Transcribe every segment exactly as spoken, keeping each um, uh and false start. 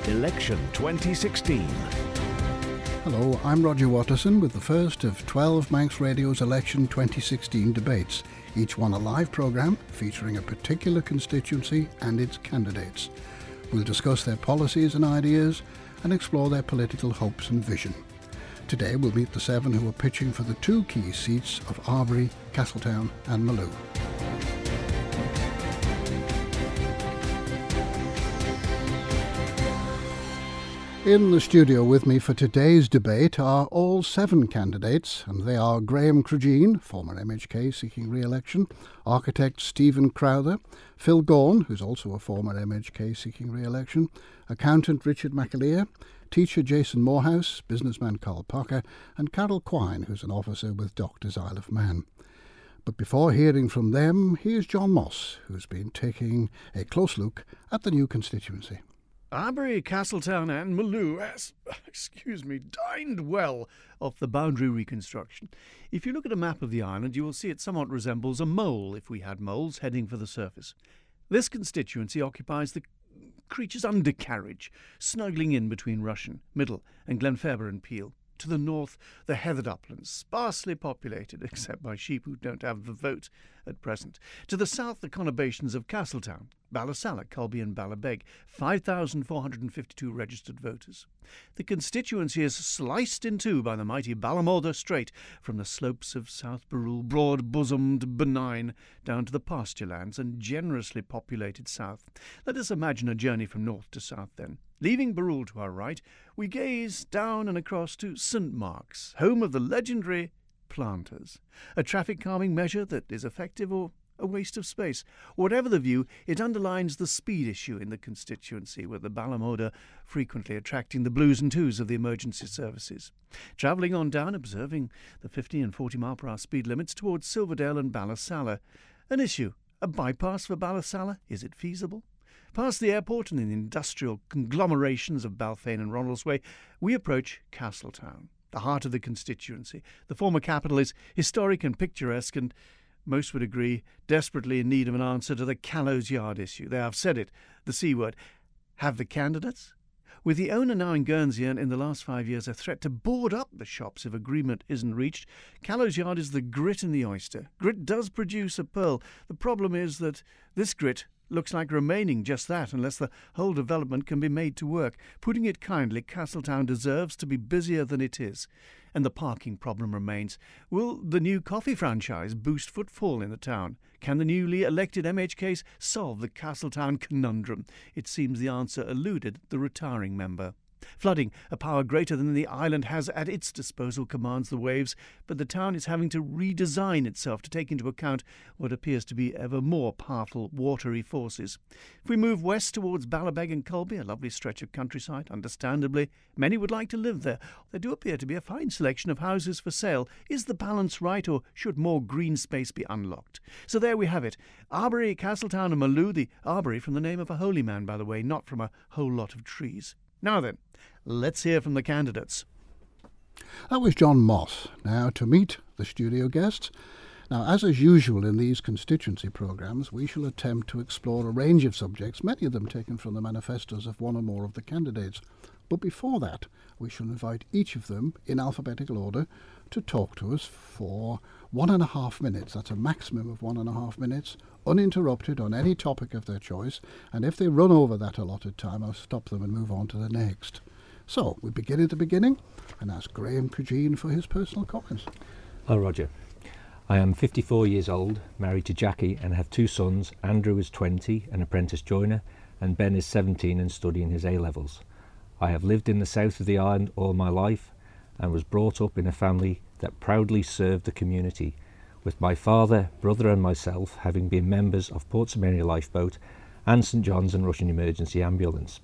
Election twenty sixteen. Hello, I'm Roger Watterson with the first of twelve Manx Radio's Election twenty sixteen debates, each one a live programme featuring a particular constituency and its candidates. We'll discuss their policies and ideas and explore their political hopes and vision. Today we'll meet the seven who are pitching for the two key seats of Arbury, Castletown and Maloo. In the studio with me for today's debate are all seven candidates, and they are Graham Cregeen, former M H K seeking re-election, architect Stephen Crowther, Phil Gaughan, who's also a former M H K seeking re-election, accountant Richard McAleer, teacher Jason Morehouse, businessman Carl Parker, and Carol Quine, who's an officer with Doctors Isle of Man. But before hearing from them, here's John Moss, who's been taking a close look at the new constituency. Arbury, Castletown and Maloo has, excuse me, dined well off the boundary reconstruction. If you look at a map of the island, you will see it somewhat resembles a mole if we had moles heading for the surface. This constituency occupies the creature's undercarriage, snuggling in between Rushen, Middle and Glenferber and Peel. To the north, the heathered uplands, sparsely populated, except by sheep who don't have the vote at present. To the south, the conurbations of Castletown, Ballasalla, Colby and Ballabeg, five thousand four hundred fifty-two registered voters. The constituency is sliced in two by the mighty Ballamorda Strait, from the slopes of South Barrule, broad-bosomed, benign, down to the pasture lands and generously populated south. Let us imagine a journey from north to south then. Leaving Barrule to our right, we gaze down and across to Saint Mark's, home of the legendary planters. A traffic calming measure that is effective or a waste of space. Whatever the view, it underlines the speed issue in the constituency, with the Ballamorda frequently attracting the blues and twos of the emergency services. Travelling on down, observing the fifty and forty mile per hour speed limits towards Silverdale and Ballasalla. An issue. A bypass for Ballasalla? Is it feasible? Past the airport and the industrial conglomerations of Balfane and Ronaldsway, we approach Castletown, the heart of the constituency. The former capital is historic and picturesque, and most would agree, desperately in need of an answer to the Callows Yard issue. They have said it, the C word. Have the candidates? With the owner now in Guernsey and in the last five years a threat to board up the shops if agreement isn't reached, Callows Yard is the grit in the oyster. Grit does produce a pearl. The problem is that this grit looks like remaining just that unless the whole development can be made to work. Putting it kindly, Castletown deserves to be busier than it is. And the parking problem remains. Will the new coffee franchise boost footfall in the town? Can the newly elected M H Ks solve the Castletown conundrum? It seems the answer eluded the retiring member. Flooding, a power greater than the island has at its disposal, commands the waves, but the town is having to redesign itself to take into account what appears to be ever more powerful watery forces. If we move west towards Ballabeg and Colby, a lovely stretch of countryside, understandably, many would like to live there. There do appear to be a fine selection of houses for sale. Is the balance right, or should more green space be unlocked? So there we have it. Arbury, Castletown and Maloo, the Arbury from the name of a holy man, by the way, not from a whole lot of trees. Now then, let's hear from the candidates. That was John Moss. Now to meet the studio guests. Now, as is usual in these constituency programmes, we shall attempt to explore a range of subjects, many of them taken from the manifestos of one or more of the candidates. But before that, we shall invite each of them, in alphabetical order, to talk to us for one and a half minutes. That's a maximum of one and a half minutes, uninterrupted on any topic of their choice, and if they run over that allotted time, I'll stop them and move on to the next. So, we begin at the beginning and ask Graham Cregeen for his personal comments. Hello, Roger. I am fifty-four years old, married to Jackie, and have two sons. Andrew is twenty, an apprentice joiner, and Ben is seventeen and studying his A-levels. I have lived in the south of the island all my life and was brought up in a family that proudly served the community, with my father, brother and myself having been members of Ports Mary Lifeboat and St John's and Russian Emergency Ambulance.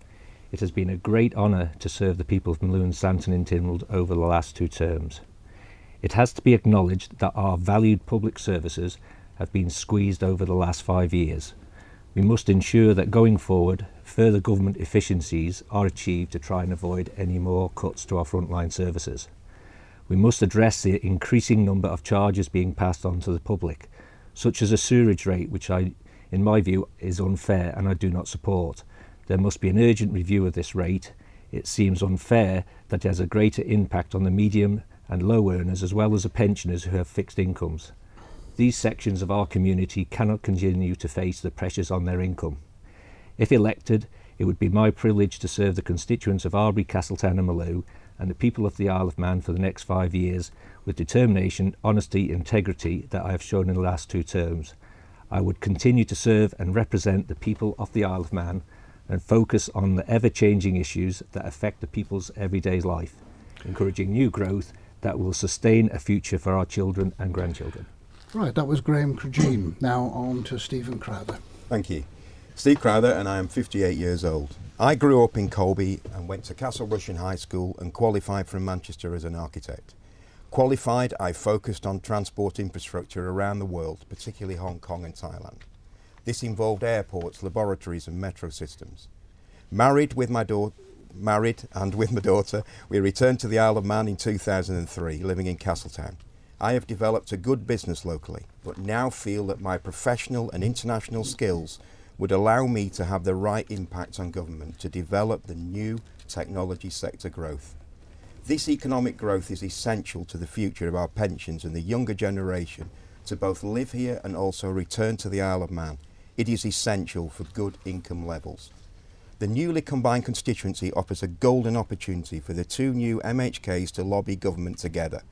It has been a great honour to serve the people of Maloo and Santon in Tynwald over the last two terms. It has to be acknowledged that our valued public services have been squeezed over the last five years. We must ensure that going forward, further government efficiencies are achieved to try and avoid any more cuts to our frontline services. We must address the increasing number of charges being passed on to the public, such as a sewerage rate, which I, in my view, is unfair and I do not support. There must be an urgent review of this rate. It seems unfair that it has a greater impact on the medium and low earners as well as the pensioners who have fixed incomes. These sections of our community cannot continue to face the pressures on their income. If elected, it would be my privilege to serve the constituents of Arbury, Castletown and Mallow and the people of the Isle of Man for the next five years with determination, honesty and integrity that I have shown in the last two terms. I would continue to serve and represent the people of the Isle of Man and focus on the ever-changing issues that affect the people's everyday life, encouraging new growth that will sustain a future for our children and grandchildren. Right, that was Graham Crogene. Now on to Stephen Crowther. Thank you. Steve Crowther, and I am fifty-eight years old. I grew up in Colby and went to Castle Rushen High School and qualified from Manchester as an architect. Qualified, I focused on transport infrastructure around the world, particularly Hong Kong and Thailand. This involved airports, laboratories and metro systems. Married with my daughter, married and with my daughter, we returned to the Isle of Man in two thousand three, living in Castletown. I have developed a good business locally, but now feel that my professional and international skills would allow me to have the right impact on government to develop the new technology sector growth. This economic growth is essential to the future of our pensions and the younger generation to both live here and also return to the Isle of Man. It is essential for good income levels. The newly combined constituency offers a golden opportunity for the two new M H Ks to lobby government together.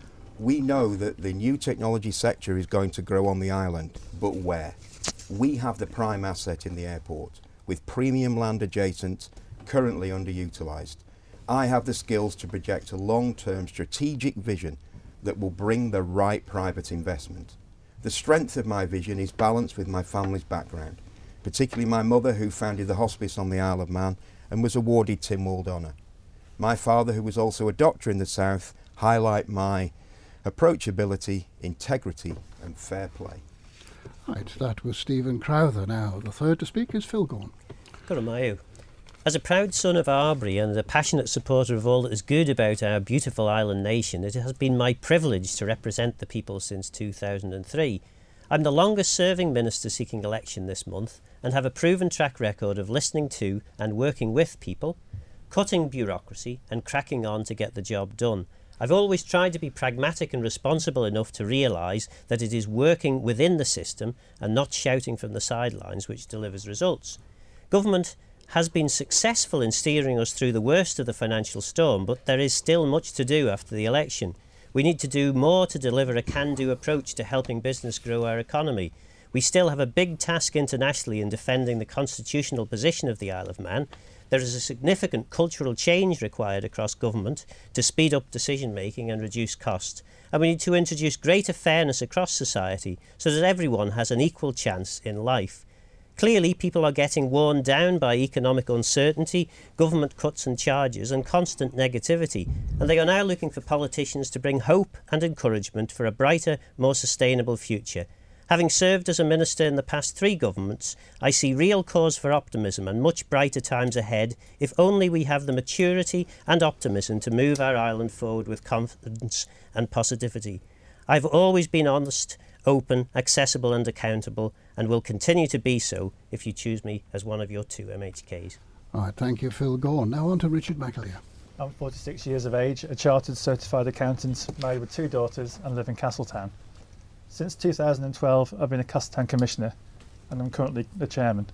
We know that the new technology sector is going to grow on the island, but where? We have the prime asset in the airport, with premium land adjacent, currently underutilised. I have the skills to project a long-term strategic vision that will bring the right private investment. The strength of my vision is balanced with my family's background, particularly my mother, who founded the hospice on the Isle of Man and was awarded Tynwald Honour. My father, who was also a doctor in the south, highlight my approachability, integrity and fair play. Right, that was Stephen Crowther. Now, the third to speak is Phil Gorn. Guramayu. As a proud son of Arbury and a passionate supporter of all that is good about our beautiful island nation, it has been my privilege to represent the people since two thousand three. I'm the longest serving minister seeking election this month and have a proven track record of listening to and working with people, cutting bureaucracy and cracking on to get the job done. I've always tried to be pragmatic and responsible enough to realise that it is working within the system and not shouting from the sidelines which delivers results. Government has been successful in steering us through the worst of the financial storm, but there is still much to do after the election. We need to do more to deliver a can-do approach to helping business grow our economy. We still have a big task internationally in defending the constitutional position of the Isle of Man. There is a significant cultural change required across government to speed up decision-making and reduce costs. And we need to introduce greater fairness across society so that everyone has an equal chance in life. Clearly, people are getting worn down by economic uncertainty, government cuts and charges, and constant negativity, and they are now looking for politicians to bring hope and encouragement for a brighter, more sustainable future. Having served as a minister in the past three governments, I see real cause for optimism and much brighter times ahead if only we have the maturity and optimism to move our island forward with confidence and positivity. I've always been honest, open, accessible and accountable, and will continue to be so if you choose me as one of your two M H Ks. All right, thank you, Phil Gorn. Now on to Richard McAleer. I'm forty-six years of age, a chartered certified accountant, married with two daughters and live in Castletown. Since two thousand twelve, I've been a Castletown Commissioner and I'm currently the Chairman.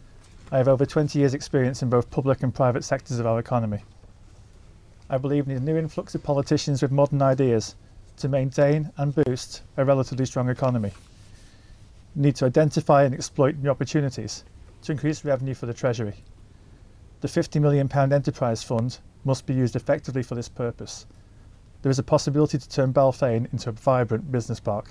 I have over twenty years' experience in both public and private sectors of our economy. I believe we need a new influx of politicians with modern ideas to maintain and boost a relatively strong economy. We need to identify and exploit new opportunities to increase revenue for the Treasury. The fifty million pounds Enterprise Fund must be used effectively for this purpose. There is a possibility to turn Balfane into a vibrant business park.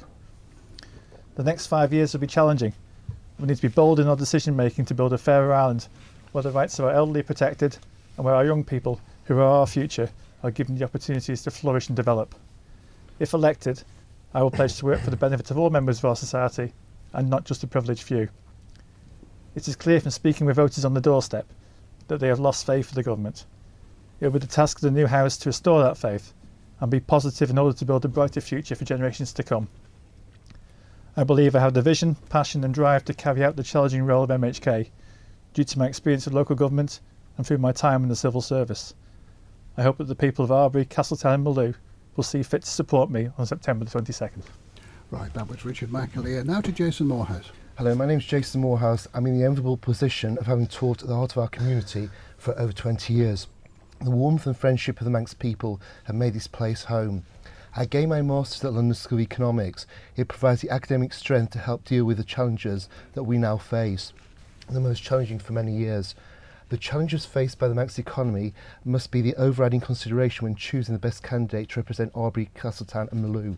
The next five years will be challenging. We need to be bold in our decision making to build a fairer island where the rights of our elderly are protected and where our young people, who are our future, are given the opportunities to flourish and develop. If elected, I will pledge to work for the benefit of all members of our society and not just a privileged few. It is clear from speaking with voters on the doorstep that they have lost faith in the government. It will be the task of the new House to restore that faith and be positive in order to build a brighter future for generations to come. I believe I have the vision, passion and drive to carry out the challenging role of M H K due to my experience with local government and through my time in the civil service. I hope that the people of Arbury, Castletown and Maloo will see fit to support me on September the twenty-second. Right, that was Richard McAleer. Now to Jason Morehouse. Hello, my name's Jason Morehouse. I'm in the enviable position of having taught at the heart of our community for over twenty years. The warmth and friendship of the Manx people have made this place home. I gained my Masters at London School of Economics. It provides the academic strength to help deal with the challenges that we now face, the most challenging for many years. The challenges faced by the Manx economy must be the overriding consideration when choosing the best candidate to represent Arbury, Castletown and Maloo.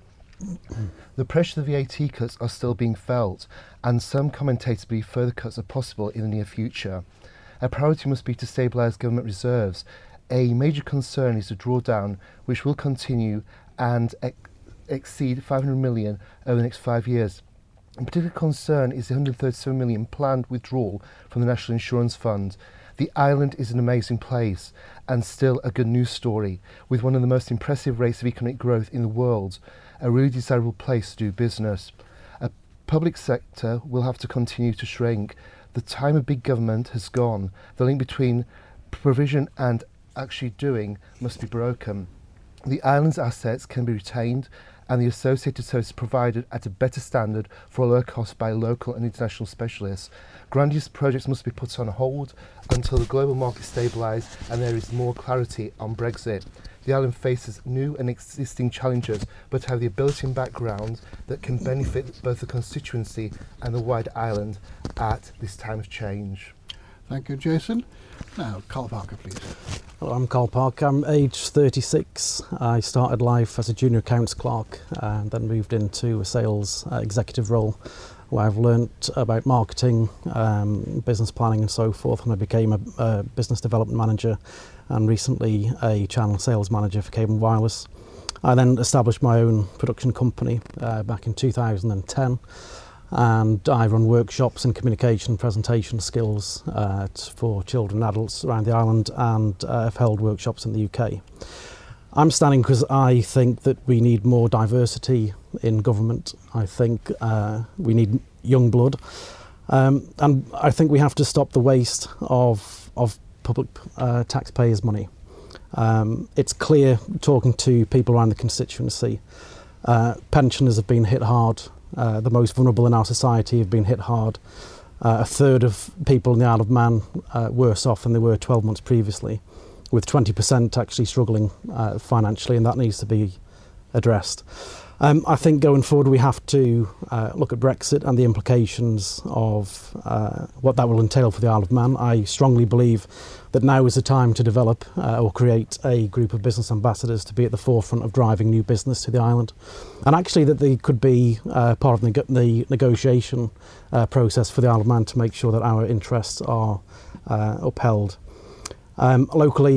The pressure of the V A T cuts are still being felt, and some commentators believe further cuts are possible in the near future. A priority must be to stabilise government reserves. A major concern is the drawdown, which will continue and ex exceed five hundred million over the next five years. A particular concern is the one hundred thirty-seven million planned withdrawal from the National Insurance Fund. The island is an amazing place and still a good news story, with one of the most impressive rates of economic growth in the world, a really desirable place to do business. A public sector will have to continue to shrink. The time of big government has gone. The link between provision and actually doing must be broken. The island's assets can be retained and the associated services provided at a better standard for a lower cost by local and international specialists. Grandiose projects must be put on hold until the global market stabilises and there is more clarity on Brexit. The island faces new and existing challenges, but have the ability and background that can benefit both the constituency and the wider island at this time of change. Thank you, Jason. Now, Carl Parker, please. Hello, I'm Carl Parker. I'm aged thirty-six. I started life as a junior accounts clerk and then moved into a sales uh, executive role where I've learnt about marketing, um, business planning and so forth, and I became a, a business development manager and recently a channel sales manager for Cable and Wireless. I then established my own production company uh, back in two thousand ten. And I run workshops in communication and presentation skills uh, for children and adults around the island, and uh, have held workshops in the U K. I'm standing because I think that we need more diversity in government. I think uh, we need young blood, um, and I think we have to stop the waste of, of public uh, taxpayers' money. Um, it's clear, talking to people around the constituency, uh, pensioners have been hit hard. Uh, the most vulnerable in our society have been hit hard. Uh, a third of people in the Isle of Man uh, worse off than they were twelve months previously, with twenty percent actually struggling uh, financially, and that needs to be addressed. Um, I think going forward we have to uh, look at Brexit and the implications of uh, what that will entail for the Isle of Man. I strongly believe that now is the time to develop uh, or create a group of business ambassadors to be at the forefront of driving new business to the island, and actually that they could be uh, part of the, neg the negotiation uh, process for the Isle of Man to make sure that our interests are uh, upheld. Um, locally,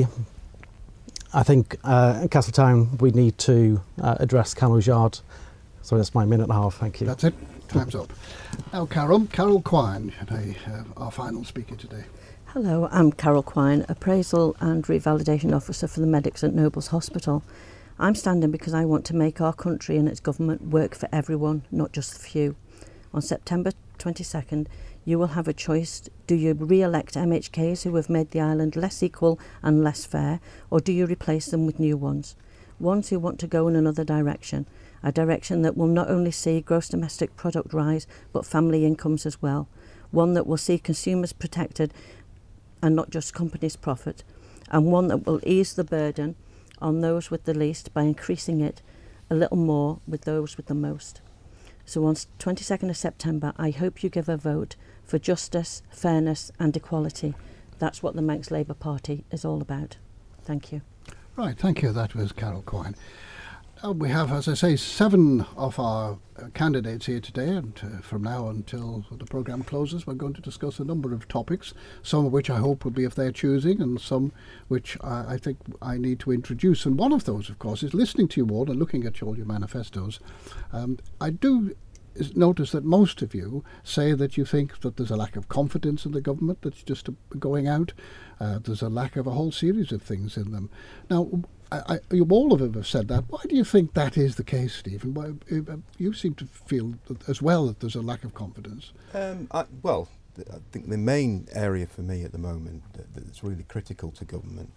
I think uh, in Castletown we need to uh, address Callows Yard. So that's my minute and a half, thank you. That's it, time's up. Now Carol, Carol Quine, uh, our final speaker today. Hello, I'm Carol Quine, Appraisal and Revalidation Officer for the Medics at Nobles Hospital. I'm standing because I want to make our country and its government work for everyone, not just the few. On September twenty-second, you will have a choice. Do you re-elect M H Ks who have made the island less equal and less fair, or do you replace them with new ones? Ones who want to go in another direction, a direction that will not only see gross domestic product rise, but family incomes as well. One that will see consumers protected and not just companies' profit, and one that will ease the burden on those with the least by increasing it a little more with those with the most. So on twenty-second of September, I hope you give a vote for justice, fairness and equality. That's what the Manx Labour Party is all about. Thank you. Right, thank you. That was Carol Quine. Uh, we have, as I say, seven of our uh, candidates here today, and uh, from now until the programme closes we're going to discuss a number of topics, some of which I hope will be of their choosing and some which uh, I think I need to introduce. And one of those, of course, is listening to you all and looking at all your manifestos. Um, I do notice that most of you say that you think that there's a lack of confidence in the government that's just going out. Uh, there's a lack of a whole series of things in them. Now, I, I, you all of them have said that. Why do you think that is the case, Stephen? Why, uh, you seem to feel that as well that there's a lack of confidence. Um, I, well, th- I think the main area for me at the moment that, that's really critical to government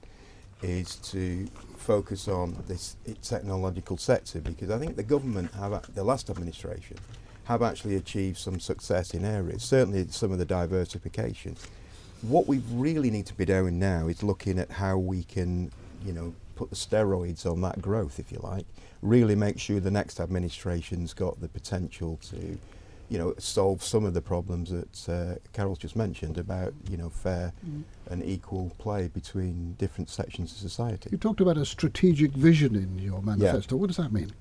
is to focus on this technological sector, because I think the government have, a- the last administration, have actually achieved some success in areas, certainly some of the diversification. What we really need to be doing now is looking at how we can, you know, put the steroids on that growth, if you like, really make sure the next administration's got the potential to, you know, solve some of the problems that uh, Carol's just mentioned about, you know, fair mm. and equal play between different sections of society. You talked about a strategic vision in your manifesto. Yeah. What does that mean?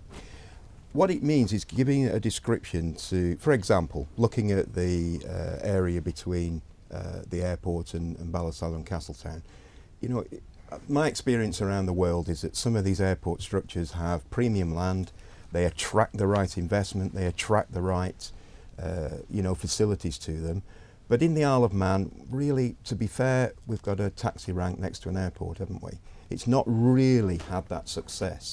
What it means is giving a description to, for example, looking at the uh, area between uh, the airport and, and Ballasalla and Castletown. You know, it, my experience around the world is that some of these airport structures have premium land, they attract the right investment, they attract the right uh, you know, facilities to them. But in the Isle of Man, really, to be fair, we've got a taxi rank next to an airport, haven't we? It's not really had that success.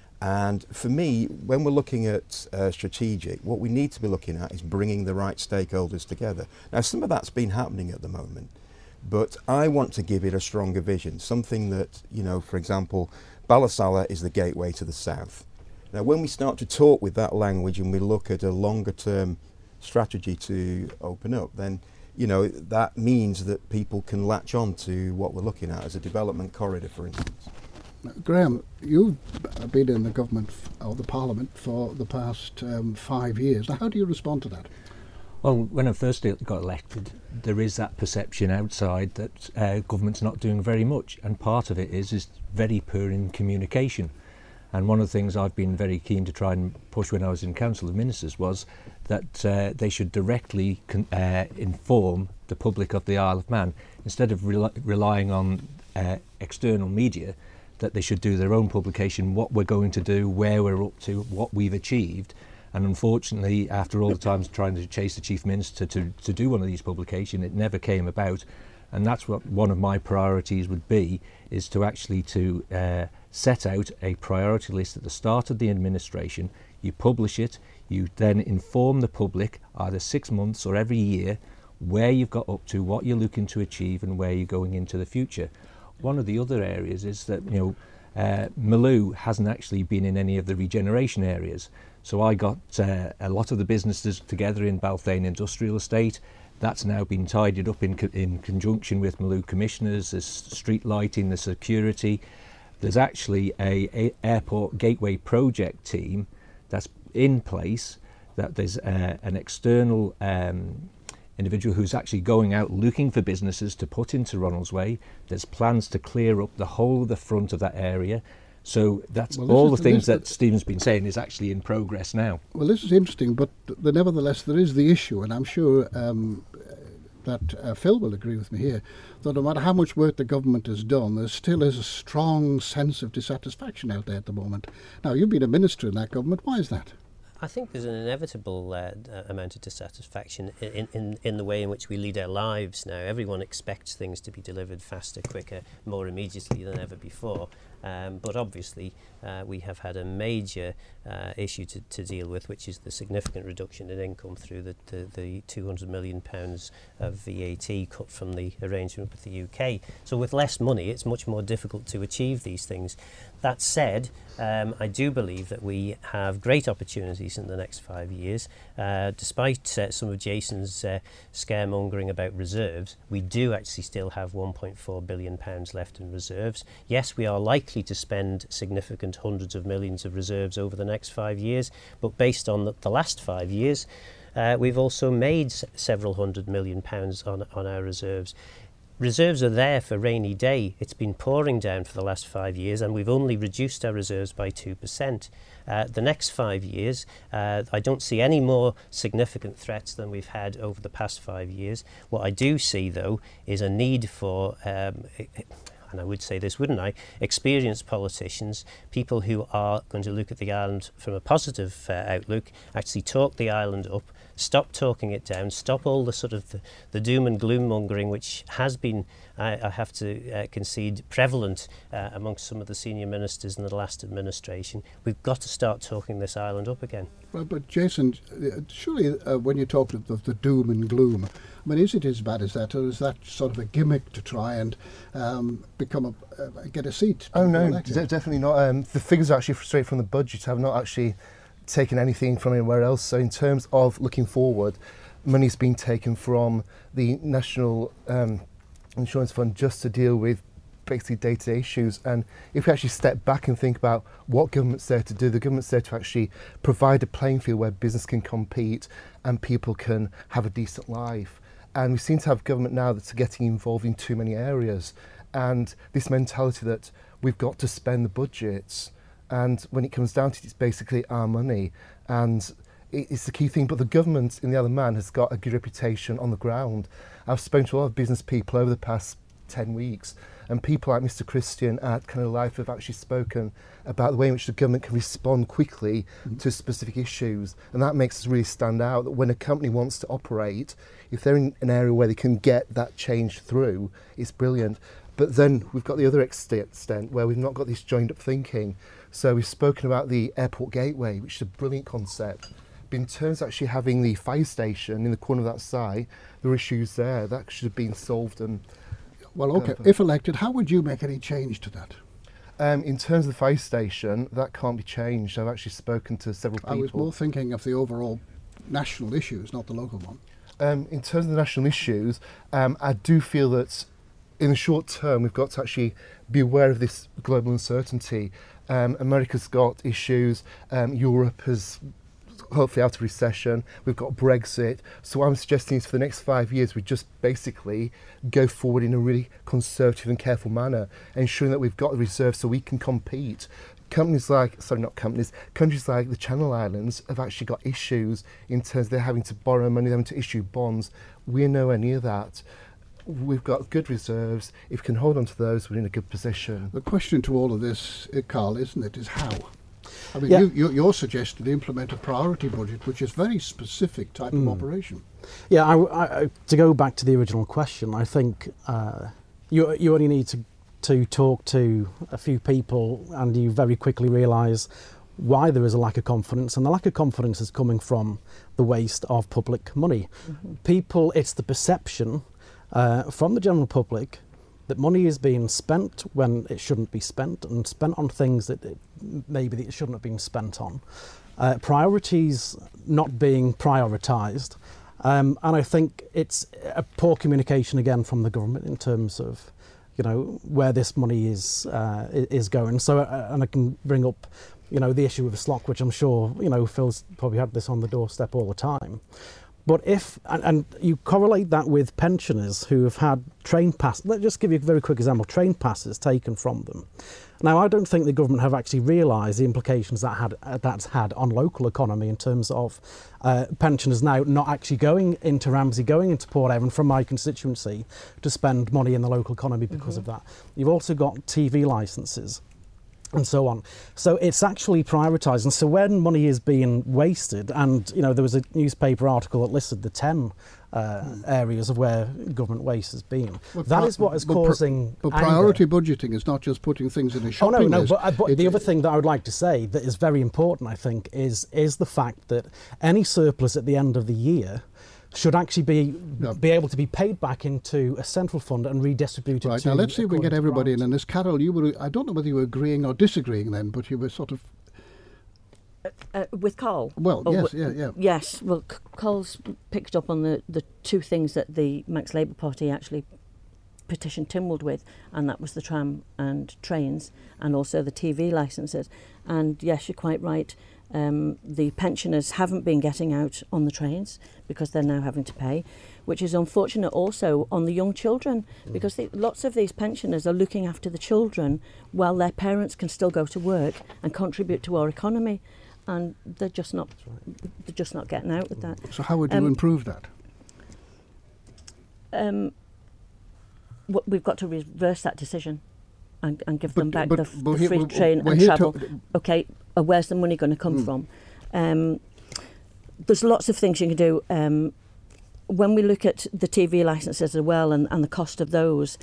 And for me, when we're looking at uh, strategic, what we need to be looking at is bringing the right stakeholders together. Now, some of that's been happening at the moment, but I want to give it a stronger vision, something that, you know, for example, Ballasalla is the gateway to the south. Now, when we start to talk with that language and we look at a longer term strategy to open up, then, you know, that means that people can latch on to what we're looking at as a development corridor, for instance. Graham, you've been in the government f- or the Parliament for the past um, five years. Now, how do you respond to that? Well, when I first got elected, there is that perception outside that uh, government's not doing very much, and part of it is is very poor in communication. And one of the things I've been very keen to try and push when I was in Council of Ministers was that uh, they should directly con- uh, inform the public of the Isle of Man, instead of rel- relying on uh, external media. That they should do their own publication, what we're going to do, where we're up to, what we've achieved. And unfortunately, after all the times trying to chase the Chief Minister to, to do one of these publications, it never came about. And that's what one of my priorities would be, is to actually to uh, set out a priority list at the start of the administration. You publish it, you then inform the public, either six months or every year, where you've got up to, what you're looking to achieve and where you're going into the future. One of the other areas is that, you know, uh, Malloo hasn't actually been in any of the regeneration areas. So I got uh, a lot of the businesses together in Balthain Industrial Estate. That's now been tidied up in, co- in conjunction with Malloo commissioners. There's street lighting, the security. There's actually a, a airport gateway project team that's in place. That there's uh, an external um, individual who's actually going out looking for businesses to put into Ronaldsway. There's plans to clear up the whole of the front of that area. So that's well, all is, the things this, that Stephen's been saying is actually in progress now. Well, this is interesting, but the, nevertheless, there is the issue, and I'm sure um, that uh, Phil will agree with me here, that no matter how much work the government has done, there still is a strong sense of dissatisfaction out there at the moment. Now, you've been a minister in that government. Why is that? I think there's an inevitable uh, amount of dissatisfaction in, in, in the way in which we lead our lives now. Everyone expects things to be delivered faster, quicker, more immediately than ever before. Um, but obviously, uh, we have had a major uh, issue to, to deal with, which is the significant reduction in income through the, the, the two hundred million pounds of V A T cut from the arrangement with the U K. So with less money, it's much more difficult to achieve these things. That said, um, I do believe that we have great opportunities in the next five years. Uh, despite uh, some of Jason's uh, scaremongering about reserves, we do actually still have one point four billion pounds left in reserves. Yes, we are likely to spend significant hundreds of millions of reserves over the next five years, but based on the, the last five years, uh, we've also made s- several hundred million pounds on, on our reserves. Reserves are there for rainy day. It's been pouring down for the last five years and we've only reduced our reserves by two percent. Uh, the next five years, uh, I don't see any more significant threats than we've had over the past five years. What I do see, though, is a need for, um, and I would say this, wouldn't I, experienced politicians, people who are going to look at the island from a positive uh, outlook, actually talk the island up, stop talking it down, stop all the sort of the, the doom and gloom mongering which has been, I, I have to uh, concede, prevalent uh, amongst some of the senior ministers in the last administration. We've got to start talking this island up again. But, but Jason, uh, surely uh, when you talk of the, the doom and gloom, I mean, is it as bad as that, or is that sort of a gimmick to try and um, become a uh, get a seat? Oh no, de definitely not. Um, the figures are actually straight from the budget. I've not actually taken anything from anywhere else. So in terms of looking forward, money's been taken from the National um, Insurance Fund just to deal with basically day-to-day issues. And if we actually step back and think about what government's there to do, the government's there to actually provide a playing field where business can compete and people can have a decent life. And we seem to have government now that's getting involved in too many areas, and this mentality that we've got to spend the budgets, and when it comes down to it, it's basically our money, and it's the key thing. But the government, in the other man, has got a good reputation on the ground. I've spoken to a lot of business people over the past ten weeks, and people like Mister Christian at Kind of Life have actually spoken about the way in which the government can respond quickly mm-hmm. to specific issues, and that makes us really stand out, that when a company wants to operate, if they're in an area where they can get that change through, it's brilliant. But then we've got the other extent where we've not got this joined up thinking. So we've spoken about the airport gateway, which is a brilliant concept. But in terms of actually having the fire station in the corner of that site, there are issues there that should have been solved. And well, okay, if elected, how would you make any change to that? Um, in terms of the fire station, that can't be changed. I've actually spoken to several people. I was more thinking of the overall national issues, not the local one. Um, in terms of the national issues, um, I do feel that in the short term we've got to actually be aware of this global uncertainty. Um, America's got issues, um, Europe has hopefully out of recession, we've got Brexit. So what I'm suggesting is for the next five years we just basically go forward in a really conservative and careful manner, ensuring that we've got the reserves so we can compete. Companies like, sorry not companies, countries like the Channel Islands have actually got issues in terms of they're having to borrow money, they're having to issue bonds. We're nowhere near that. We've got good reserves. If we can hold on to those, we're in a good position. The question to all of this, Carl, isn't it, is how? I mean, yeah. you, you, you're suggesting to implement a priority budget, which is very specific type mm. of operation. Yeah, I, I, to go back to the original question, I think uh, you, you only need to, to talk to a few people and you very quickly realise why there is a lack of confidence, and the lack of confidence is coming from the waste of public money. Mm-hmm. People, it's the perception uh, from the general public that money is being spent when it shouldn't be spent, and spent on things that it, maybe it shouldn't have been spent on. Uh, priorities not being prioritised, um, and I think it's a poor communication again from the government in terms of, you know, where this money is uh, is going. So, uh, and I can bring up, you know, the issue with the S L O C, which I'm sure, you know, Phil's probably had this on the doorstep all the time. But if, and, and you correlate that with pensioners who have had train passes, let's just give you a very quick example, train passes taken from them. Now, I don't think the government have actually realised the implications that had, uh, that's had on local economy in terms of uh, pensioners now not actually going into Ramsey, going into Port Evan from my constituency to spend money in the local economy because mm-hmm. of that. You've also got T V licences and so on. So it's actually prioritised. And so when money is being wasted, and, you know, there was a newspaper article that listed the ten uh, mm. areas of where government waste has been. Well, that is what is but causing But anger. Priority budgeting is not just putting things in a shopping Oh, no, no, list. but, uh, but the other thing that I would like to say that is very important, I think, is, is the fact that any surplus at the end of the year should actually be no. be able to be paid back into a central fund and redistributed. Right, to now let's see if we can get everybody in. And this, Carol, you were, I don't know whether you were agreeing or disagreeing then, but you were sort of... Uh, uh, with Carl? Well, or yes, yeah, yeah. Yes, well, C Carl's picked up on the, the two things that the Manx Labour Party actually petitioned Tynwald with, and that was the tram and trains, and also the T V licences. And yes, you're quite right. Um, the pensioners haven't been getting out on the trains because they're now having to pay, which is unfortunate also on the young children, mm. because they, lots of these pensioners are looking after the children while their parents can still go to work and contribute to our economy, and they're just not right. they're just not getting out with that. So how would you um, improve that? Um, we've got to reverse that decision and, and give but, them back but, the, but the here, free we're, train we're and travel. To, okay, uh, where's the money going to come mm. from? Um, there's lots of things you can do. Um, when we look at the T V licences as well and, and the cost of those,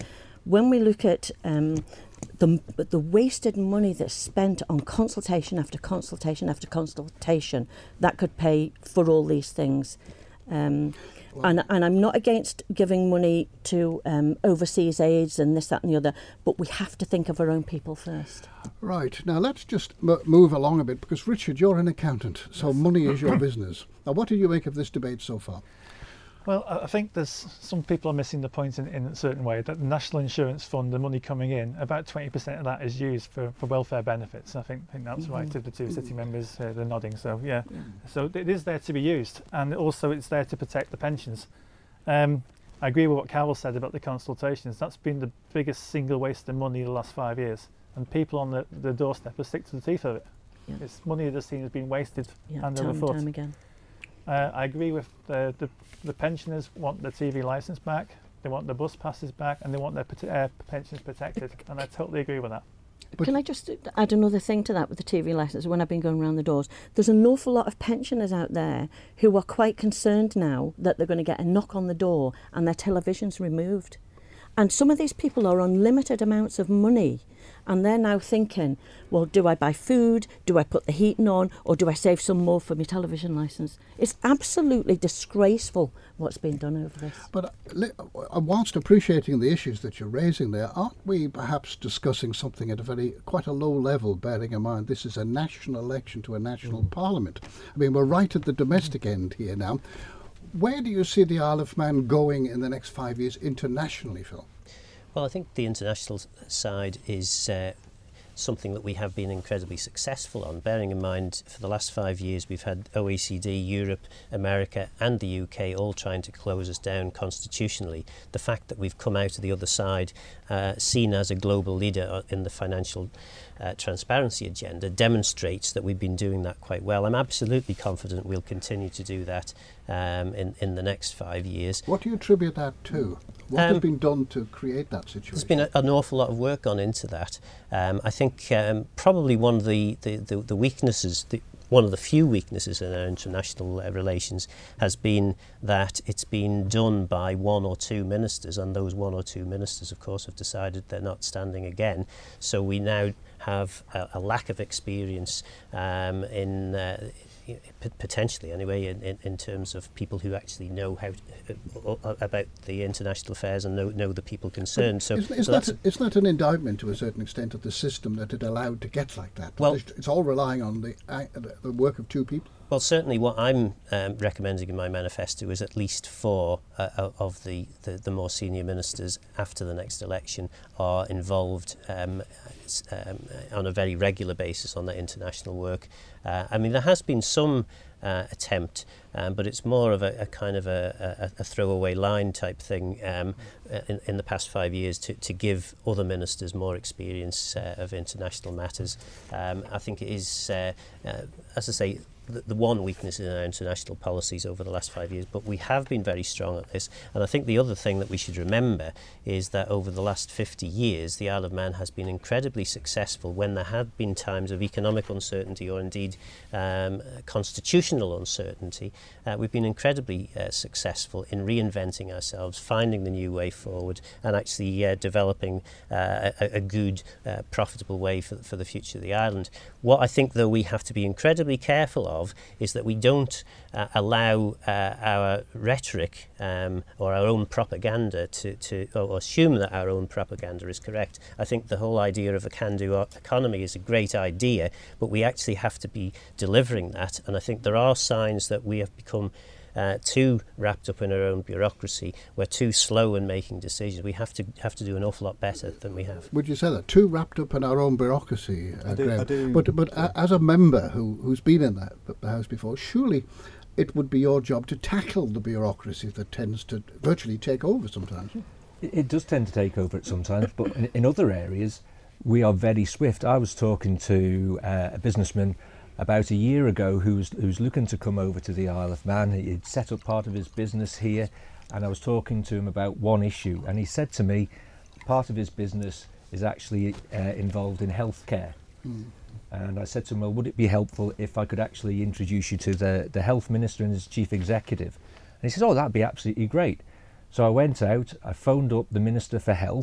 when we look at um, the, the wasted money that's spent on consultation after consultation after consultation, that could pay for all these things. Um, Well, and, and I'm not against giving money to um, overseas aids and this, that and the other, but we have to think of our own people first. Right. Now, let's just m- move along a bit, because, Richard, you're an accountant, so money is your business. Now, what do you make of this debate so far? Well, I think there's some people are missing the point in, in a certain way that the National Insurance Fund, the money coming in, about twenty percent of that is used for, for welfare benefits. I think, think that's mm-hmm. right if the two city members, uh, they're nodding, so yeah. yeah. So it is there to be used, and also it's there to protect the pensions. Um, I agree with what Carol said about the consultations. That's been the biggest single waste of money in the last five years, and people on the, the doorstep are sick to the teeth of it. Yeah. It's money that's seen as being wasted yeah, hand time over foot. Time again. Uh, I agree with the, the the pensioners want the T V licence back, they want the bus passes back, and they want their uh, pensions protected, and I totally agree with that. But Can I just add another thing to that with the T V licence? When I've been going around the doors, there's an awful lot of pensioners out there who are quite concerned now that they're going to get a knock on the door and their television's removed. And some of these people are on limited amounts of money, and they're now thinking, well, do I buy food, do I put the heating on, or do I save some more for my television licence? It's absolutely disgraceful what's been done over this. But uh, whilst appreciating the issues that you're raising there, aren't we perhaps discussing something at a very, quite a low level, bearing in mind this is a national election to a national mm. parliament? I mean, we're right at the domestic end here now. Where do you see the Isle of Man going in the next five years internationally, Phil? Well, I think the international side is uh, something that we have been incredibly successful on, bearing in mind for the last five years we've had O E C D, Europe, America and the U K all trying to close us down constitutionally. The fact that we've come out of the other side uh, seen as a global leader in the financial uh, transparency agenda demonstrates that we've been doing that quite well. I'm absolutely confident we'll continue to do that um, in, in the next five years. What do you attribute that to? What um, has been done to create that situation? There's been a, an awful lot of work gone into that. Um, I think um, probably one of the, the, the, the weaknesses, the, one of the few weaknesses in our international uh, relations has been that it's been done by one or two ministers, and those one or two ministers, of course, have decided they're not standing again. So we now have a, a lack of experience um, in uh, potentially anyway in, in, in terms of people who actually know how to, uh, about the international affairs and know, know the people concerned. But so, isn't, isn't, so that, isn't that an indictment to a certain extent of the system that it allowed to get like that? Well, it's all relying on the, uh, the work of two people. Well, certainly what I'm um, recommending in my manifesto is at least four uh, of the, the, the more senior ministers after the next election are involved um, um, on a very regular basis on that international work. Uh, I mean, there has been some uh, attempt, um, but it's more of a, a kind of a, a, a throwaway line type thing um, in, in the past five years to, to give other ministers more experience uh, of international matters. Um, I think it is, uh, uh, as I say, the, the one weakness in our international policies over the last five years, but we have been very strong at this. And I think the other thing that we should remember is that over the last fifty years, the Isle of Man has been incredibly successful when there have been times of economic uncertainty or indeed um, constitutional uncertainty. Uh, we've been incredibly uh, successful in reinventing ourselves, finding the new way forward, and actually uh, developing uh, a, a good, uh, profitable way for, for the future of the island. What I think, though, we have to be incredibly careful of is that we don't uh, allow uh, our rhetoric um, or our own propaganda to, to or assume that our own propaganda is correct. I think the whole idea of a can-do economy is a great idea, but we actually have to be delivering that. And I think there are signs that we have become Uh, too wrapped up in our own bureaucracy. We're too slow in making decisions. We have to have to do an awful lot better than we have. Would you say that? Too wrapped up in our own bureaucracy, uh, I do, Graham. I do. But but uh, as a member who who's been in that the House before, surely it would be your job to tackle the bureaucracy that tends to virtually take over sometimes. It, it does tend to take over at sometimes, but in, in other areas we are very swift. I was talking to uh, a businessman about a year ago who's who's looking to come over to the Isle of Man. He'd set up part of his business here, and I was talking to him about one issue, and he said to me part of his business is actually uh, involved in healthcare. Mm. And I said to him, well, would it be helpful if I could actually introduce you to the, the health minister and his chief executive? And he said, oh, that'd be absolutely great. So I went out, I phoned up the Minister for Health,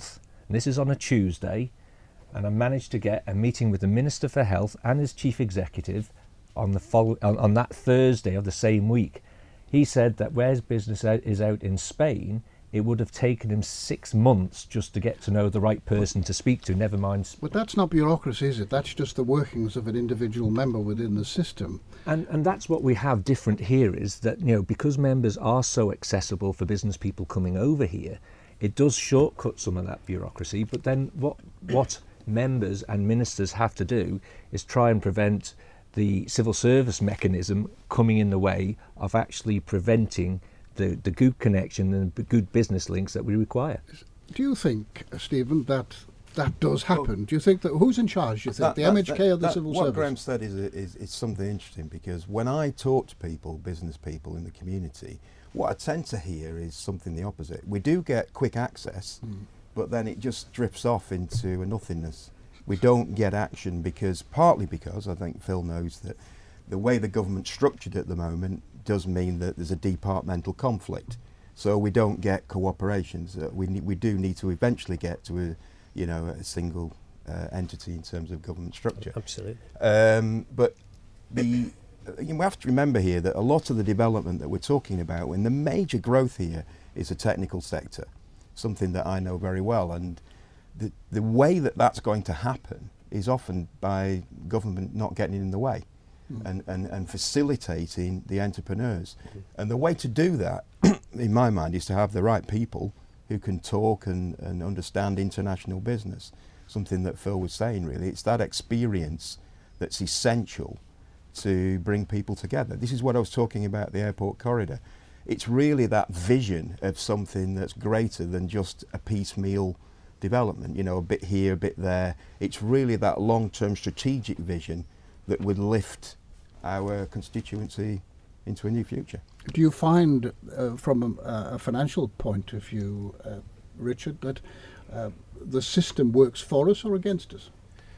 And this is on a Tuesday, and I managed to get a meeting with the Minister for Health and his Chief Executive on the follow on, on that Thursday of the same week. He said that where his business out, is out in Spain, it would have taken him six months just to get to know the right person to speak to, never mind. But that's not bureaucracy, is it? That's just the workings of an individual member within the system. And and that's what we have different here, is that, you know, because members are so accessible for business people coming over here, it does shortcut some of that bureaucracy. But then what what members and ministers have to do is try and prevent the civil service mechanism coming in the way of actually preventing the, the good connection and the good business links that we require. Do you think, Stephen, that that does happen? Do you think that, who's in charge, do you think, That- the that- M H K that- or the that- civil what service? Graham said is, is, is something interesting, because when I talk to people, business people in the community, what I tend to hear is something the opposite. We do get quick access, Mm. but then it just drifts off into a nothingness. We don't get action because, partly because, I think Phil knows that the way the government's structured at the moment does mean that there's a departmental conflict. So we don't get cooperations. Uh, we, ne we do need to eventually get to a, you know, a single uh, entity in terms of government structure. Absolutely. Um, but the, uh, you have to remember here that a lot of the development that we're talking about, when the major growth here is a technical sector, something that I know very well, and the, the way that that's going to happen is often by government not getting in the way. Mm. And, and, and facilitating the entrepreneurs. Mm. And the way to do that, in my mind, is to have the right people who can talk and, and understand international business. Something that Phil was saying, really. It's that experience that's essential to bring people together. This is what I was talking about, the airport corridor. It's really that vision of something that's greater than just a piecemeal development, you know, a bit here, a bit there. It's really that long-term strategic vision that would lift our constituency into a new future. Do you find, uh, from a, a financial point of view, uh, Richard, that uh, the system works for us or against us?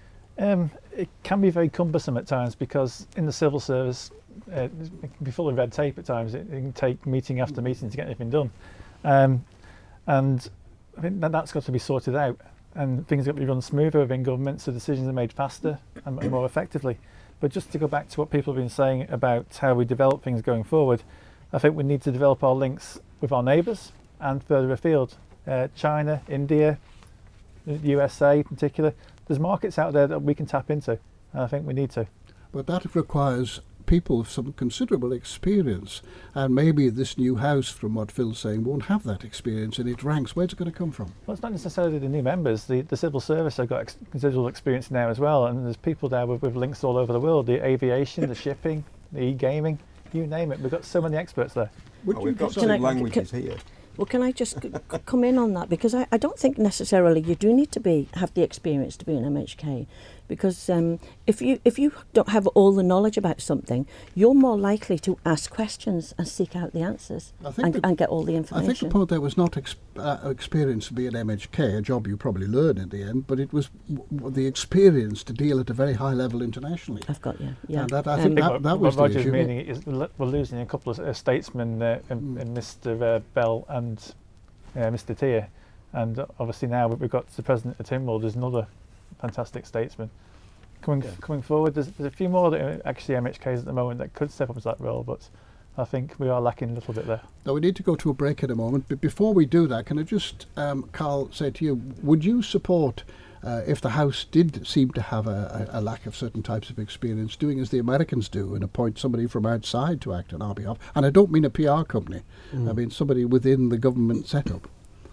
Um, it can be very cumbersome at times, because in the civil service, uh, it can be full of red tape at times. It, it can take meeting after meeting to get anything done. Um, and I think that that's got to be sorted out, and things got to be run smoother within government, so decisions are made faster and more effectively. But just to go back to what people have been saying about how we develop things going forward, I think we need to develop our links with our neighbours and further afield. Uh, China, India, the U S A in particular. There's markets out there that we can tap into, and I think we need to. But that requires people of some considerable experience, and maybe this new house, from what Phil's saying, won't have that experience in its ranks. Where's it going to come from? Well, it's not necessarily the new members. The, the civil service have got ex considerable experience now as well, and there's people there with, with links all over the world. The aviation, the shipping, the e-gaming, you name it. We've got so many experts there. Would Oh, you we've got just- two Can I- languages can- here. Well, can I just c- c- come in on that? Because I, I don't think necessarily you do need to be have the experience to be an M H K, because um, if you if you don't have all the knowledge about something, you're more likely to ask questions and seek out the answers I think and, the- and get all the I information. think the point there was not ex uh, experience to be an M H K, a job you probably learn in the end, but it was w w the experience to deal at a very high level internationally. I've got you. Yeah. And that, I Um, think that, what, that what was the Roger's issue. meaning is we're we're losing a couple of uh, statesmen, uh, in, in Mister Uh, Bell and uh, Mister Tier, and uh, obviously now we've got the President of Tynwald as another fantastic statesman. Coming f coming forward, there's, there's a few more that are actually M H Ks at the moment that could step up to that role, but I think we are lacking a little bit there. Now, we need to go to a break in a moment, but before we do that, can I just, um, Carl, say to you, would you support, uh, if the House did seem to have a, a, a lack of certain types of experience, doing as the Americans do and appoint somebody from outside to act on our behalf? And I don't mean a P R company, Mm. I mean somebody within the government setup.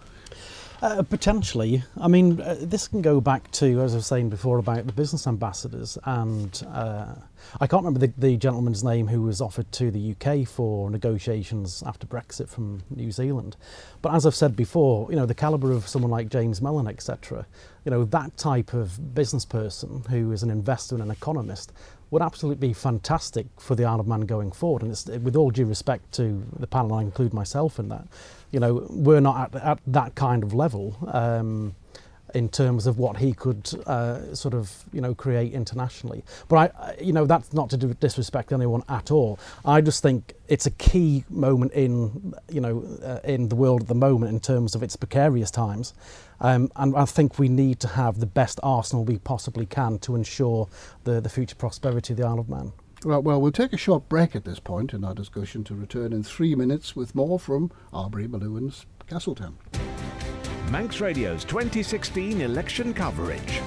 Uh, potentially. I mean, uh, this can go back to, as I was saying before, about the business ambassadors, and uh, I can't remember the, the gentleman's name who was offered to the U K for negotiations after Brexit from New Zealand. But as I've said before, you know, the calibre of someone like James Mellon, et cetera, you know, that type of business person who is an investor and an economist would absolutely be fantastic for the Isle of Man going forward. And it's, with all due respect to the panel, I include myself in that, you know, we're not at, at that kind of level. Um, in terms of what he could uh, sort of, you know, create internationally. But I, you know, that's not to do disrespect anyone at all. I just think it's a key moment in, you know, uh, in the world at the moment in terms of its precarious times. Um, and I think we need to have the best arsenal we possibly can to ensure the, the future prosperity of the Isle of Man. Well, well, we'll take a short break at this point in our discussion to return in three minutes with more from Arbury, Malloo and Castletown. Manx Radio's twenty sixteen election coverage.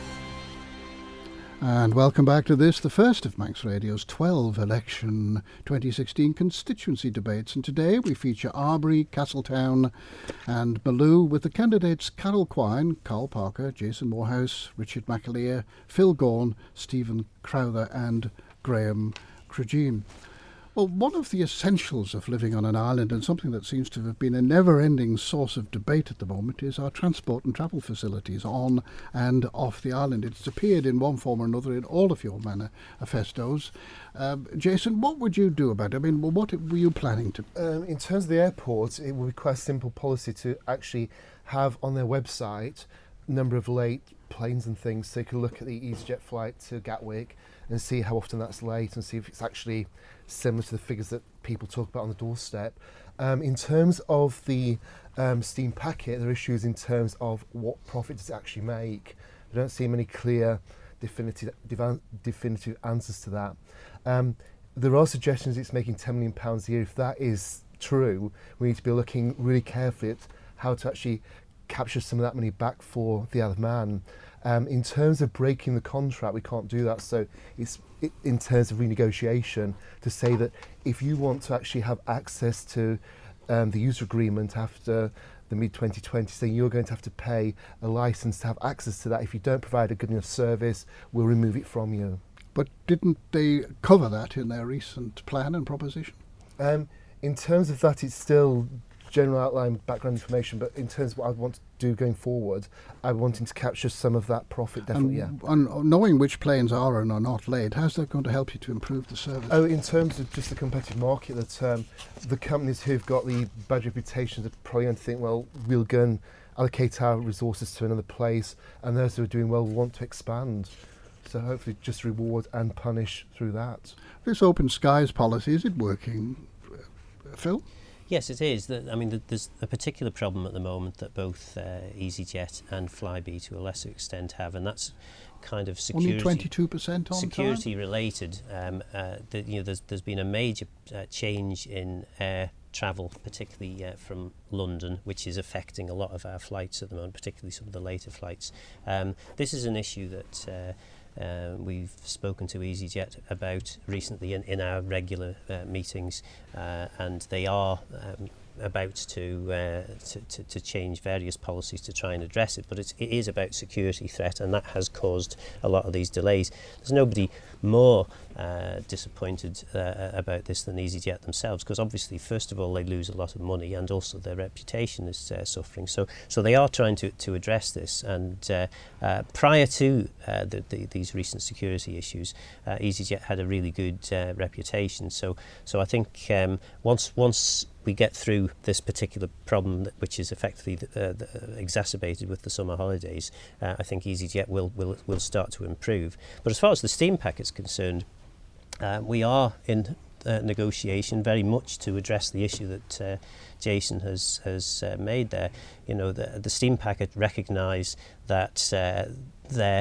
And welcome back to this, the first of Manx Radio's twelve election twenty sixteen constituency debates. And today we feature Arbury, Castletown and Malloo with the candidates Carol Quine, Carl Parker, Jason Morehouse, Richard McAleer, Phil Gaughan, Stephen Crowther and Graham Crugene. Well, one of the essentials of living on an island, and something that seems to have been a never-ending source of debate at the moment, is our transport and travel facilities on and off the island. It's appeared in one form or another in all of your manifestos. Um, Jason, what would you do about it? I mean, what were you planning to? Um, in terms of the airport, it would be quite a simple policy to actually have on their website a number of late planes and things, so you can look at the EasyJet flight to Gatwick and see how often that's late and see if it's actually similar to the figures that people talk about on the doorstep. Um, in terms of the um, steam packet, there are issues in terms of what profit does it actually make. I don't see many clear definitive, definitive answers to that. Um, there are suggestions it's making ten million pounds a year. If that is true, we need to be looking really carefully at how to actually capture some of that money back for the Isle of Man. Um, in terms of breaking the contract, we can't do that. So it's it, in terms of renegotiation, to say that if you want to actually have access to um, the user agreement after the mid twenty twenty, saying you're going to have to pay a license to have access to that. If you don't provide a good enough service, we'll remove it from you. But didn't they cover that in their recent plan and proposition? Um, in terms of that, it's still general outline background information, but in terms of what I want to do going forward, I'm wanting to capture some of that profit, definitely. And, yeah. and knowing which planes are and are not late, how's that going to help you to improve the service? Oh, in terms of just the competitive market, that um, the companies who've got the bad reputations are probably going to think, well, we'll go and allocate our resources to another place, and those who are doing well will want to expand. So hopefully just reward and punish through that. This open skies policy, is it working, uh, Phil? Yes, it is. I mean, there's a particular problem at the moment that both uh, EasyJet and Flybe, to a lesser extent, have, and that's kind of security. Only twenty-two percent on security time? related. Um, uh, the, you know, there's there's been a major uh, change in air travel, particularly uh, from London, which is affecting a lot of our flights at the moment, particularly some of the later flights. Um, this is an issue that Uh, Uh, we've spoken to EasyJet about recently in, in our regular uh, meetings, uh, and they are um, about to, uh, to, to to change various policies to try and address it. But it's, it is about security threat, and that has caused a lot of these delays. There's nobody more uh, disappointed uh, about this than EasyJet themselves, because obviously, first of all, they lose a lot of money, and also their reputation is uh, suffering. So, so they are trying to to address this. And uh, uh, prior to uh, the, the, these recent security issues, uh, EasyJet had a really good uh, reputation. So, so I think um, once once we get through this particular problem, that, which is effectively the, uh, the, uh, exacerbated with the summer holidays, uh, I think EasyJet will, will will start to improve. But as far as the steam packet's concerned, uh, we are in uh, negotiation very much to address the issue that uh, Jason has has uh, made there. You know, the the steam packet recognise that uh, their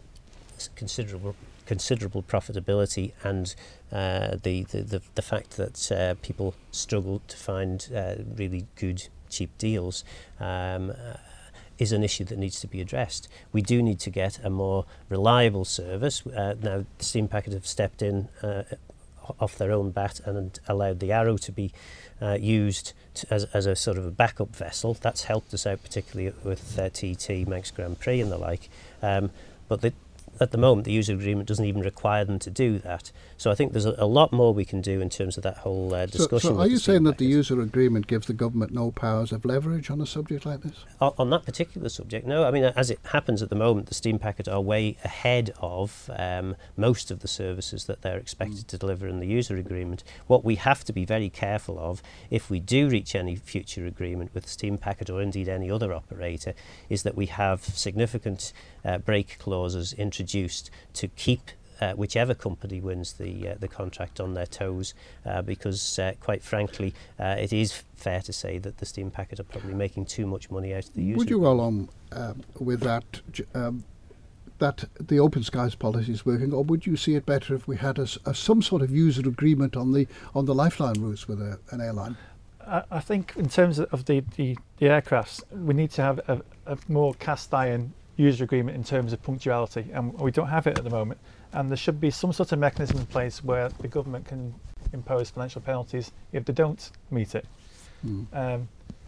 considerable considerable profitability and uh, the, the, the, the fact that uh, people struggle to find uh, really good, cheap deals um, uh, is an issue that needs to be addressed. We do need to get a more reliable service. Uh, now, the steam packet have stepped in uh, off their own bat and allowed the Arrow to be uh, used to, as, as a sort of a backup vessel. That's helped us out, particularly with uh, T T, Manx Grand Prix and the like. Um, but the at the moment, the user agreement doesn't even require them to do that. So I think there's a, a lot more we can do in terms of that whole uh, discussion. So, so are you saying that the user agreement gives the government no powers of leverage on a subject like this? On, on that particular subject, no. I mean, as it happens at the moment, the steam packet are way ahead of um, most of the services that they're expected mm. to deliver in the user agreement. What we have to be very careful of, if we do reach any future agreement with steam packet or indeed any other operator, is that we have significant uh, break clauses introduced to keep Uh, whichever company wins the uh, the contract on their toes, uh, because uh, quite frankly, uh, it is fair to say that the steam packet are probably making too much money out of the user. Would you go along um, with that, um, that the open skies policy is working, or would you see it better if we had a, a, some sort of user agreement on the on the lifeline routes with a, an airline? I, I think in terms of the, the, the aircrafts, we need to have a, a more cast iron user agreement in terms of punctuality, and we don't have it at the moment. And there should be some sort of mechanism in place where the government can impose financial penalties if they don't meet it. Mm. Um,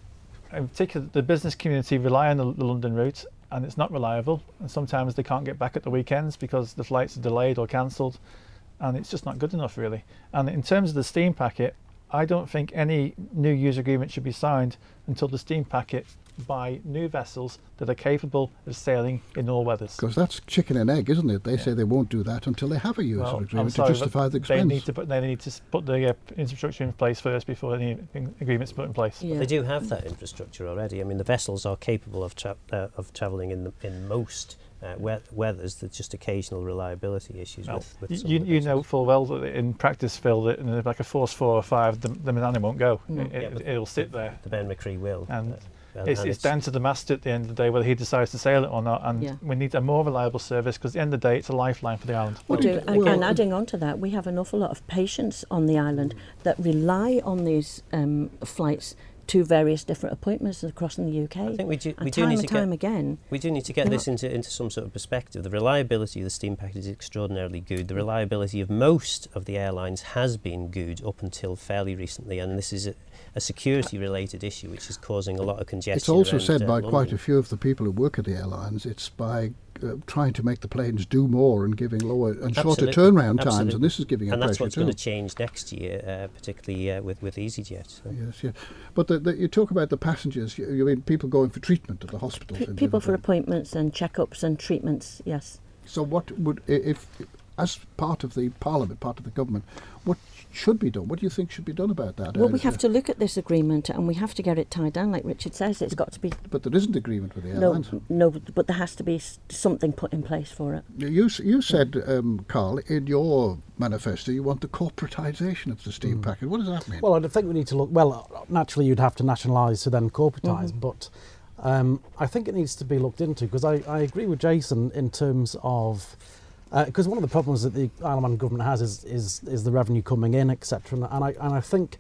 in particular, the business community rely on the, the London route, and it's not reliable. And sometimes they can't get back at the weekends because the flights are delayed or cancelled, and it's just not good enough, really. And in terms of the steam packet, I don't think any new user agreement should be signed until the steam packet buy new vessels that are capable of sailing in all weathers. Because that's chicken and egg, isn't it? They yeah. say they won't do that until they have a user well, agreement sorry, to justify the expense. They need to put, they need to put the uh, infrastructure in place first before any agreements put in place. Yeah. They do have that infrastructure already. I mean, the vessels are capable of tra uh, of travelling in the, in most uh, we weathers. There's just occasional reliability issues well, with, with you, you know full well that in practice, Phil, that in like a force four or five, the, the Manana won't go. Mm. It, yeah, it, it'll sit there. The Ben McCree will. And uh, It's, it's, it's down to the master at the end of the day whether he decides to sail it or not, and yeah. we need a more reliable service because at the end of the day it's a lifeline for the island. We do, and adding on to that, we have an awful lot of patients on the island that rely on these um, flights to various different appointments across in the U K. I think we do, we and do time need and to time get, again. We do need to get this into, into some sort of perspective. The reliability of the steam packet is extraordinarily good. The reliability of most of the airlines has been good up until fairly recently, and this is a, a security-related issue which is causing a lot of congestion. It's also around, said uh, by London. quite a few of the people who work at the airlines, it's by uh, trying to make the planes do more and giving lower and Absolutely. shorter turnaround Absolutely. times, and this is giving a and pressure that's what's too. going to change next year, uh, particularly uh, with, with EasyJet. So. Yes, yeah. But the, the, you talk about the passengers, you, you mean people going for treatment at the hospitals? P people for appointments and checkups and treatments, yes. So what would, if, as part of the Parliament, part of the government, what should be done? What do you think should be done about that? Well, we have to look at this agreement and we have to get it tied down, like Richard says. It's got to be... But there isn't agreement with the airlines. No, no, but there has to be something put in place for it. You, you said, um, Carl, in your manifesto, you want the corporatisation of the steam mm. packet. What does that mean? Well, I think we need to look... Well, naturally, you'd have to nationalise to then corporatise, mm-hmm. but um, I think it needs to be looked into, because I, I agree with Jason in terms of... Because uh, one of the problems that the Isle of Man government has is is, is the revenue coming in, et cetera. And I and I think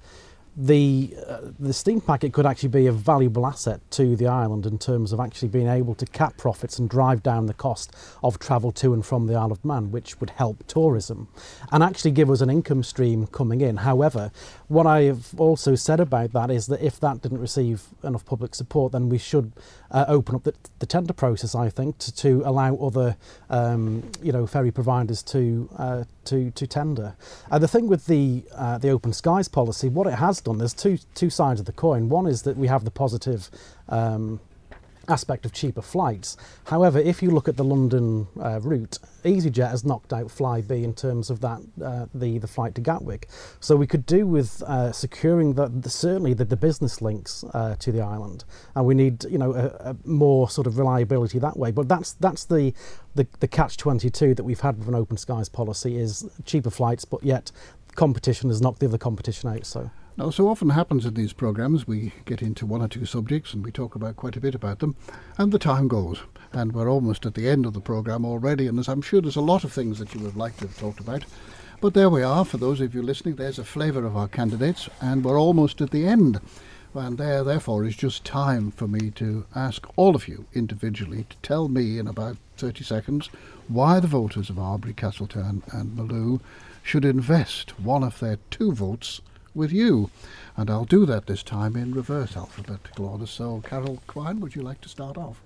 the uh, the steam packet could actually be a valuable asset to the island in terms of actually being able to cap profits and drive down the cost of travel to and from the Isle of Man, which would help tourism and actually give us an income stream coming in. However, what I have also said about that is that if that didn't receive enough public support, then we should uh, open up the, the tender process, I think, to, to allow other um, you know, ferry providers to uh, to to tender. Uh, the thing with the uh, the open skies policy, what it has done, there's two two sides of the coin. One is that we have the positive um, aspect of cheaper flights. However, if you look at the London uh, route, EasyJet has knocked out Flybe in terms of that uh, the the flight to Gatwick. So we could do with uh, securing the, the certainly the, the business links uh, to the island, and we need you know a, a more sort of reliability that way. But that's that's the the, the catch twenty-two that we've had with an open skies policy, is cheaper flights, but yet competition has knocked the other competition out. So. Now, so often happens in these programmes, we get into one or two subjects and we talk about quite a bit about them, and the time goes, and we're almost at the end of the programme already, and as I'm sure there's a lot of things that you would like to have talked about. But there we are, for those of you listening, there's a flavour of our candidates, and we're almost at the end. And there, therefore, is just time for me to ask all of you individually to tell me in about thirty seconds why the voters of Arbury, Castletown and Malloo should invest one of their two votes with you. And I'll do that this time in reverse alphabetical order. So, Carol Quine, would you like to start off?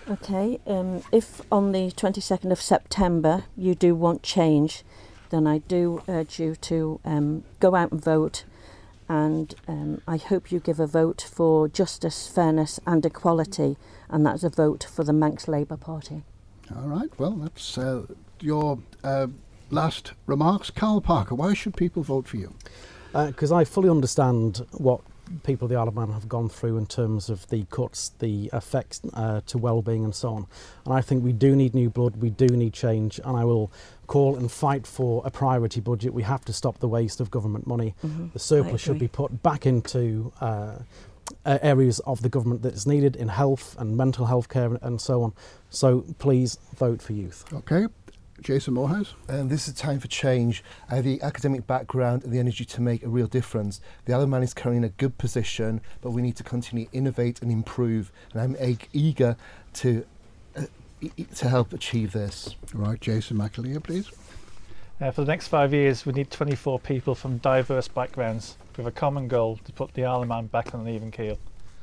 Okay, um, if on the twenty-second of September you do want change, then I do urge you to um, go out and vote, and um, I hope you give a vote for justice, fairness and equality, and that's a vote for the Manx Labour Party. All right, well, that's uh, your uh, last remarks. Carl Parker, why should people vote for you? Because uh, I fully understand what people of the Isle of Man have gone through in terms of the cuts, the effects uh, to well-being and so on. And I think we do need new blood, we do need change, and I will call and fight for a priority budget. We have to stop the waste of government money. Mm-hmm. The surplus should be put back into uh, areas of the government that is needed in health and mental health care and so on. So please vote for youth. Okay. Jason Morehouse? Um, this is a time for change. I have the academic background and the energy to make a real difference. The Isle of Man is currently in a good position, but we need to continue to innovate and improve. And I'm e- eager to uh, e- to help achieve this. Right, Jason McAleer, please. Uh, for the next five years, we need twenty-four people from diverse backgrounds with a common goal to put the Isle of Man back on an even keel.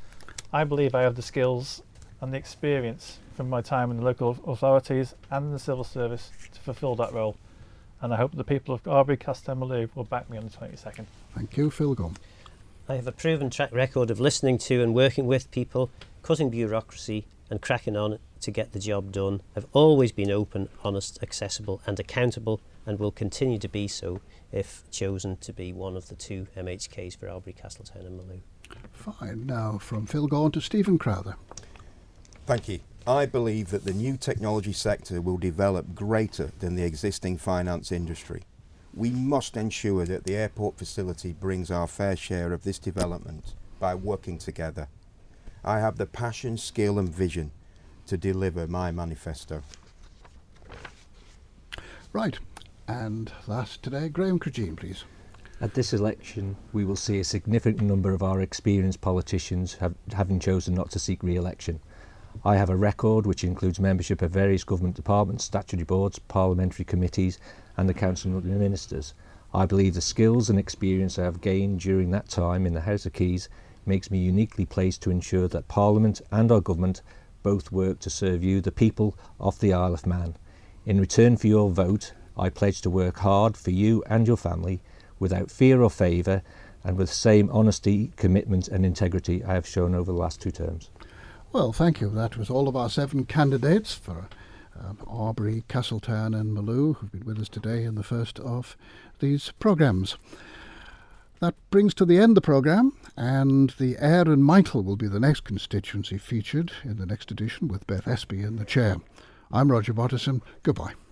I believe I have the skills and the experience from my time in the local authorities and in the civil service to fulfil that role, and I hope the people of Arbury, Castletown and Malloo will back me on the twenty-second. Thank you. Phil Gunn. I have a proven track record of listening to and working with people, cutting bureaucracy and cracking on to get the job done. I've always been open, honest, accessible and accountable, and will continue to be so if chosen to be one of the two M H Ks for Arbury, Castletown and Malloo. Fine. Now from Phil Gunn to Stephen Crowther. Thank you. I believe that the new technology sector will develop greater than the existing finance industry. We must ensure that the airport facility brings our fair share of this development by working together. I have the passion, skill and vision to deliver my manifesto. Right, and last today, Graham Cregeen, please. At this election, we will see a significant number of our experienced politicians have, having chosen not to seek re-election. I have a record which includes membership of various government departments, statutory boards, parliamentary committees and the Council of Ministers. I believe the skills and experience I have gained during that time in the House of Keys makes me uniquely placed to ensure that Parliament and our government both work to serve you, the people of the Isle of Man. In return for your vote, I pledge to work hard for you and your family without fear or favour and with the same honesty, commitment and integrity I have shown over the last two terms. Well, thank you. That was all of our seven candidates for um, Arbury, Castletown and Malloo who've been with us today in the first of these programmes. That brings to the end the programme, and the Ayr and Michael will be the next constituency featured in the next edition with Beth Espy in the chair. I'm Roger Bottison. Goodbye.